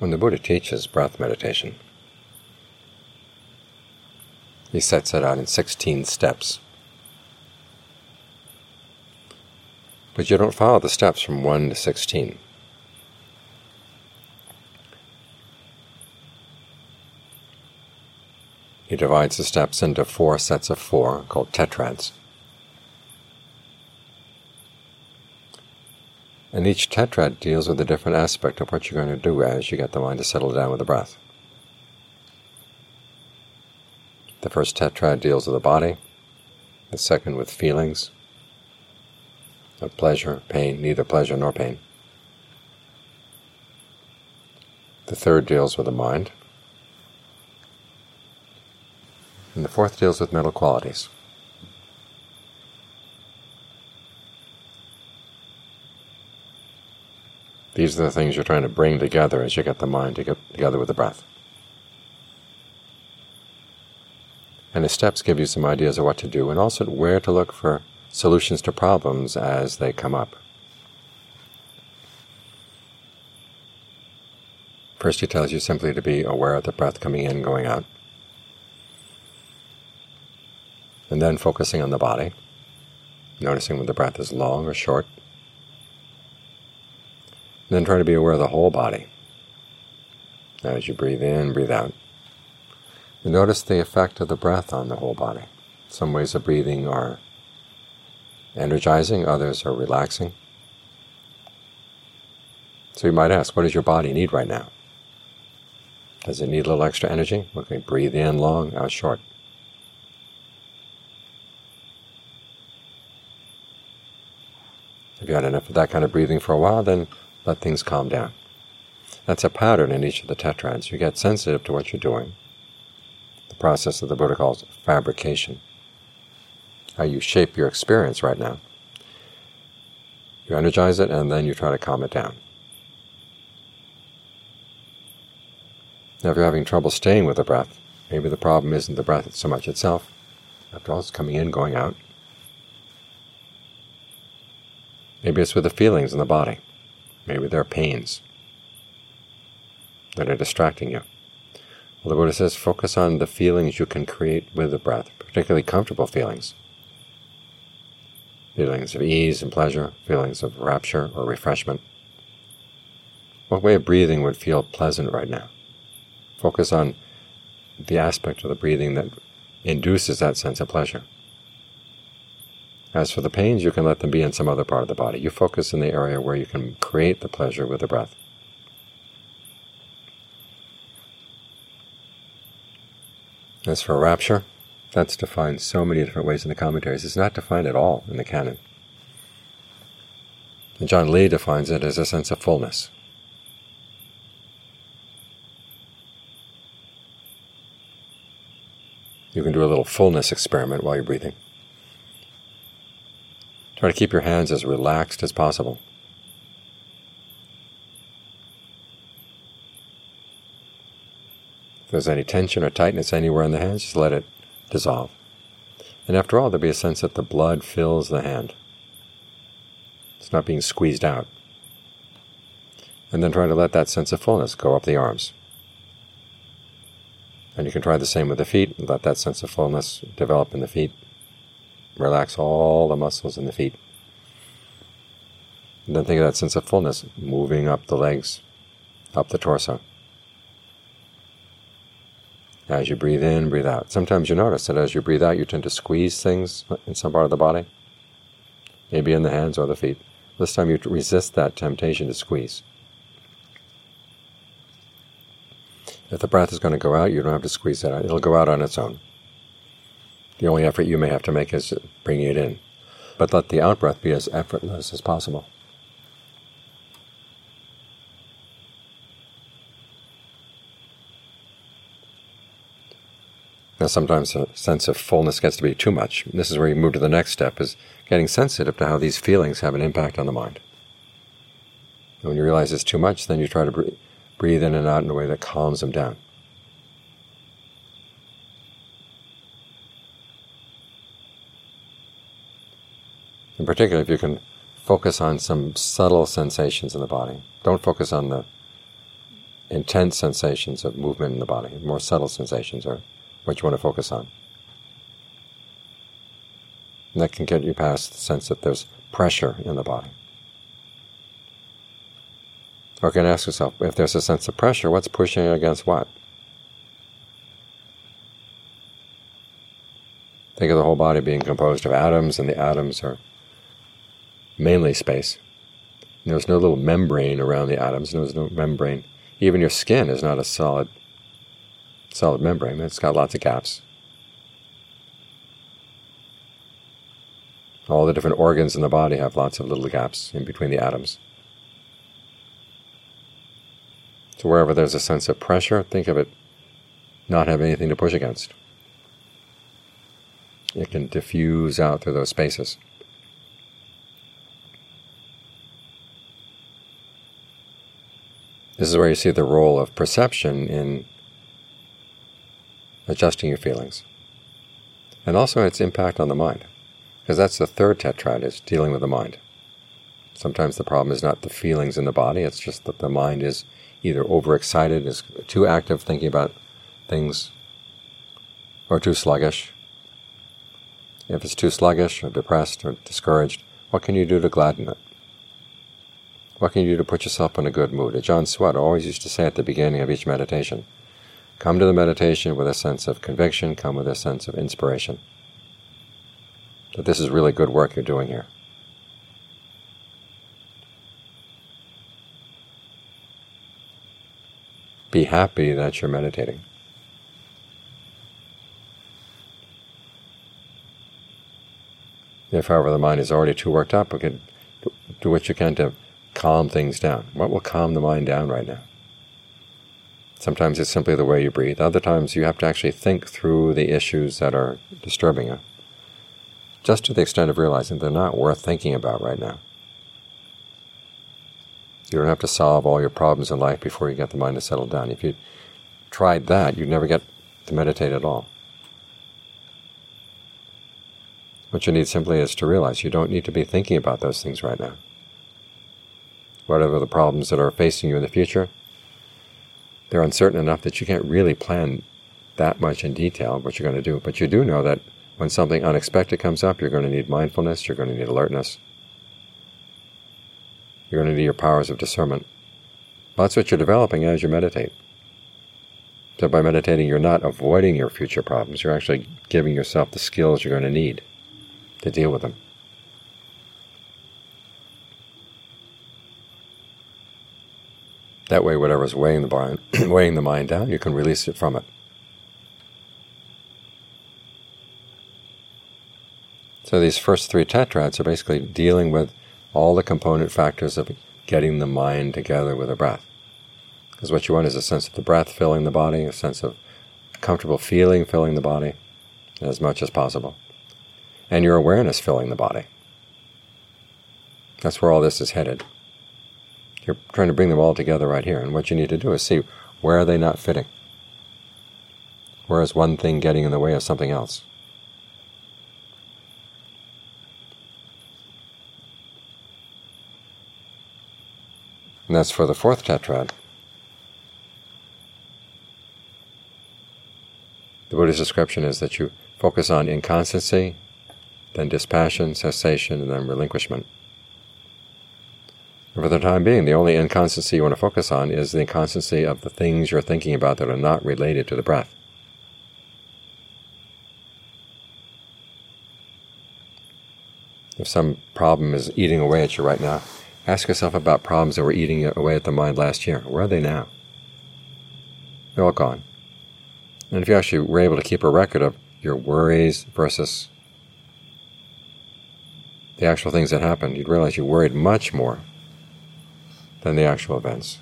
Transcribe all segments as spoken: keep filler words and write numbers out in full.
When the Buddha teaches breath meditation, he sets it out in sixteen steps. But you don't follow the steps from one to sixteen. He divides the steps into four sets of four, called tetrads. And each tetrad deals with a different aspect of what you're going to do as you get the mind to settle down with the breath. The first tetrad deals with the body, the second with feelings of pleasure, pain, neither pleasure nor pain. The third deals with the mind, and the fourth deals with mental qualities. These are the things you're trying to bring together as you get the mind to get together with the breath. And the steps give you some ideas of what to do, and also where to look for solutions to problems as they come up. First, he tells you simply to be aware of the breath coming in and going out. And then focusing on the body, noticing when the breath is long or short. And then try to be aware of the whole body as you breathe in, breathe out. And notice the effect of the breath on the whole body. Some ways of breathing are energizing, others are relaxing. So you might ask, what does your body need right now? Does it need a little extra energy? Okay, breathe in long, out short. If you had enough of that kind of breathing for a while, then let things calm down. That's a pattern in each of the tetrads. You get sensitive to what you're doing. The process that the Buddha calls fabrication. How you shape your experience right now. You energize it, and then you try to calm it down. Now, if you're having trouble staying with the breath, maybe the problem isn't the breath so much itself. After all, it's coming in, going out. Maybe it's with the feelings in the body. Maybe there are pains that are distracting you. Well, the Buddha says, focus on the feelings you can create with the breath, particularly comfortable feelings. Feelings of ease and pleasure, feelings of rapture or refreshment. What way of breathing would feel pleasant right now? Focus on the aspect of the breathing that induces that sense of pleasure. As for the pains, you can let them be in some other part of the body. You focus in the area where you can create the pleasure with the breath. As for rapture, that's defined so many different ways in the commentaries. It's not defined at all in the canon. And John Lee defines it as a sense of fullness. You can do a little fullness experiment while you're breathing. Try to keep your hands as relaxed as possible. If there's any tension or tightness anywhere in the hands, just let it dissolve. And after all, there'll be a sense that the blood fills the hand. It's not being squeezed out. And then try to let that sense of fullness go up the arms. And you can try the same with the feet, and let that sense of fullness develop in the feet. Relax all the muscles in the feet. And then think of that sense of fullness moving up the legs, up the torso. As you breathe in, breathe out. Sometimes you notice that as you breathe out, you tend to squeeze things in some part of the body, maybe in the hands or the feet. This time you resist that temptation to squeeze. If the breath is going to go out, you don't have to squeeze it out. It'll go out on its own. The only effort you may have to make is bringing it in. But let the out-breath be as effortless as possible. Now sometimes a sense of fullness gets to be too much. This is where you move to the next step, is getting sensitive to how these feelings have an impact on the mind. And when you realize it's too much, then you try to breathe, breathe in and out in a way that calms them down. In particular, if you can focus on some subtle sensations in the body. Don't focus on the intense sensations of movement in the body. More subtle sensations are what you want to focus on. And that can get you past the sense that there's pressure in the body. Or you can ask yourself, if there's a sense of pressure, what's pushing against what? Think of the whole body being composed of atoms, and the atoms are mainly space. And there's no little membrane around the atoms. There's no membrane. Even your skin is not a solid, solid membrane. It's got lots of gaps. All the different organs in the body have lots of little gaps in between the atoms. So wherever there's a sense of pressure, think of it not having anything to push against. It can diffuse out through those spaces. This is where you see the role of perception in adjusting your feelings. And also its impact on the mind. Because that's the third tetrad, is dealing with the mind. Sometimes the problem is not the feelings in the body, it's just that the mind is either overexcited, is too active thinking about things, or too sluggish. If it's too sluggish, or depressed, or discouraged, what can you do to gladden it? What can you do to put yourself in a good mood? John Swett always used to say at the beginning of each meditation, come to the meditation with a sense of conviction, come with a sense of inspiration. That this is really good work you're doing here. Be happy that you're meditating. If, however, the mind is already too worked up, we can do what you can to calm things down. What will calm the mind down right now? Sometimes it's simply the way you breathe. Other times you have to actually think through the issues that are disturbing you, just to the extent of realizing they're not worth thinking about right now. You don't have to solve all your problems in life before you get the mind to settle down. If you tried that, you'd never get to meditate at all. What you need simply is to realize you don't need to be thinking about those things right now. Whatever the problems that are facing you in the future, they're uncertain enough that you can't really plan that much in detail what you're going to do. But you do know that when something unexpected comes up, you're going to need mindfulness, you're going to need alertness. You're going to need your powers of discernment. That's what you're developing as you meditate. So by meditating, you're not avoiding your future problems. You're actually giving yourself the skills you're going to need to deal with them. That way, whatever's weighing the mind, weighing the mind down, you can release it from it. So these first three tetrads are basically dealing with all the component factors of getting the mind together with the breath. Because what you want is a sense of the breath filling the body, a sense of comfortable feeling filling the body as much as possible. And your awareness filling the body. That's where all this is headed. You're trying to bring them all together right here. And what you need to do is see, where are they not fitting? Where is one thing getting in the way of something else? And that's for the fourth tetrad. The Buddha's description is that you focus on inconstancy, then dispassion, cessation, and then relinquishment. And for the time being, the only inconstancy you want to focus on is the inconstancy of the things you're thinking about that are not related to the breath. If some problem is eating away at you right now, ask yourself about problems that were eating away at the mind last year. Where are they now? They're all gone. And if you actually were able to keep a record of your worries versus the actual things that happened, you'd realize you worried much more than the actual events.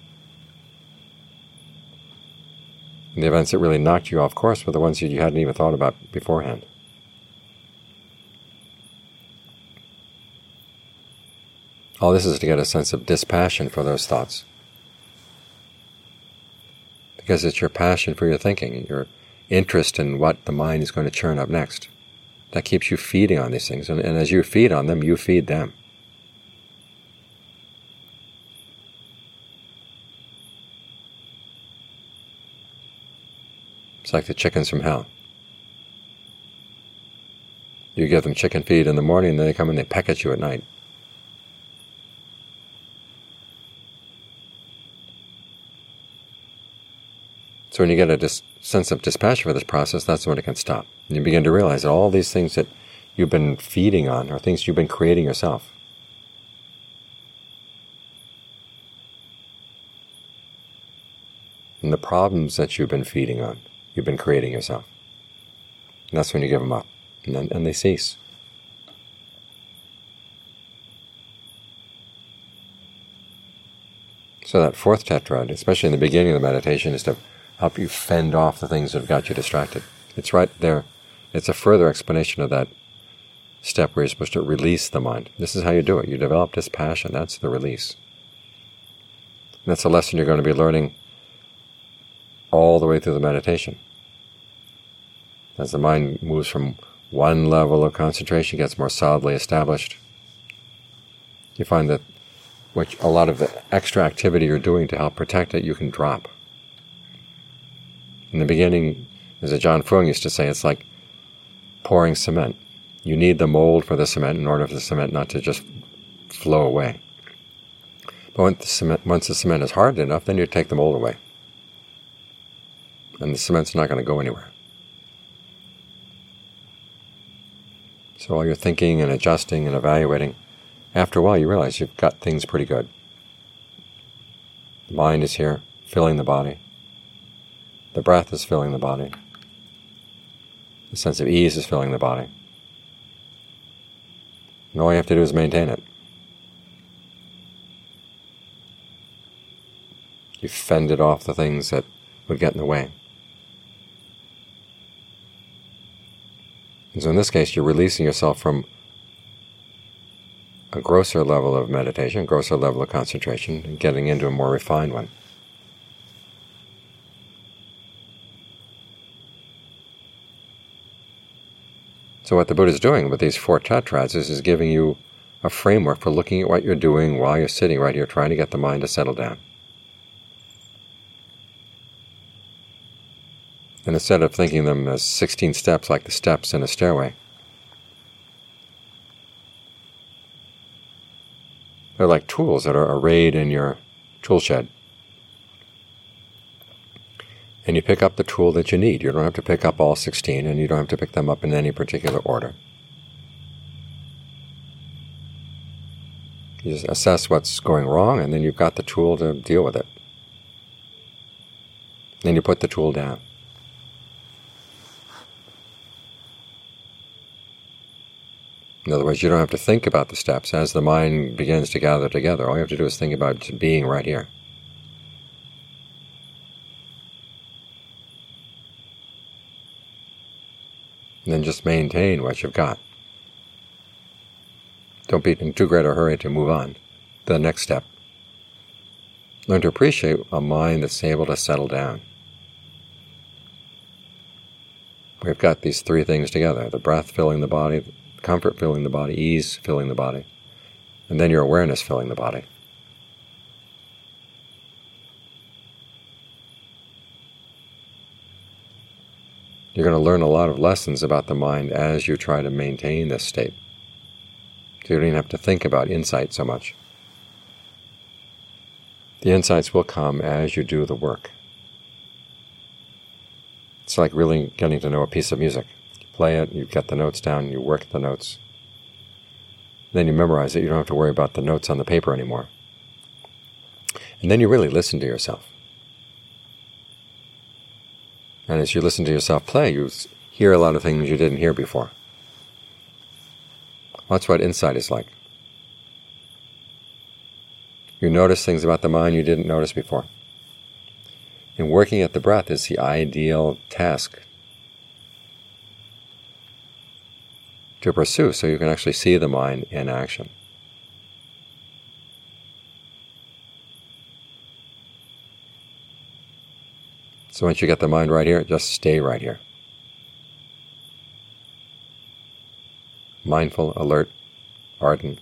And the events that really knocked you off course were the ones that you hadn't even thought about beforehand. All this is to get a sense of dispassion for those thoughts. Because it's your passion for your thinking, your interest in what the mind is going to churn up next. That keeps you feeding on these things. And, and as you feed on them, you feed them. It's like the chickens from hell. You give them chicken feed in the morning, and then they come and they peck at you at night. So when you get a dis- sense of dispassion for this process, that's when it can stop. And you begin to realize that all these things that you've been feeding on are things you've been creating yourself. And the problems that you've been feeding on, you've been creating yourself. And that's when you give them up. And then and they cease. So that fourth tetrad, especially in the beginning of the meditation, is to help you fend off the things that have got you distracted. It's right there. It's a further explanation of that step where you're supposed to release the mind. This is how you do it. You develop this passion. That's the release. And that's a lesson you're going to be learning all the way through the meditation. As the mind moves from one level of concentration, gets more solidly established, you find that what a lot of the extra activity you're doing to help protect it, you can drop. In the beginning, as John Fung used to say, it's like pouring cement. You need the mold for the cement in order for the cement not to just flow away. But once the cement, once the cement is hard enough, then you take the mold away. And the cement's not going to go anywhere. So while you're thinking and adjusting and evaluating, after a while you realize you've got things pretty good. The mind is here, filling the body. The breath is filling the body. The sense of ease is filling the body. And all you have to do is maintain it. You've fended off the things that would get in the way. And so in this case, you're releasing yourself from a grosser level of meditation, a grosser level of concentration, and getting into a more refined one. So what the Buddha is doing with these four tetrads is, is giving you a framework for looking at what you're doing while you're sitting right here trying to get the mind to settle down. And instead of thinking of them as sixteen steps like the steps in a stairway, they're like tools that are arrayed in your tool shed. And you pick up the tool that you need. You don't have to pick up all sixteen, and you don't have to pick them up in any particular order. You just assess what's going wrong, and then you've got the tool to deal with it. Then you put the tool down. In other words, you don't have to think about the steps. As the mind begins to gather together, all you have to do is think about being right here. And then just maintain what you've got. Don't be in too great a hurry to move on to the next step. Learn to appreciate a mind that's able to settle down. We've got these three things together: the breath filling the body, comfort filling the body, ease filling the body, and then your awareness filling the body. You're going to learn a lot of lessons about the mind as you try to maintain this state. So you don't even have to think about insight so much. The insights will come as you do the work. It's like really getting to know a piece of music. You play it, you get the notes down, you work the notes. Then you memorize it, you don't have to worry about the notes on the paper anymore. And then you really listen to yourself. And as you listen to yourself play, you hear a lot of things you didn't hear before. That's what insight is like. You notice things about the mind you didn't notice before. And working at the breath is the ideal task to pursue, so you can actually see the mind in action. So once you get the mind right here, just stay right here. Mindful, alert, ardent.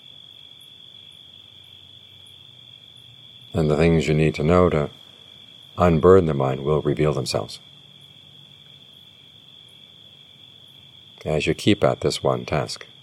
And the things you need to know to unburden the mind will reveal themselves. As you keep at this one task,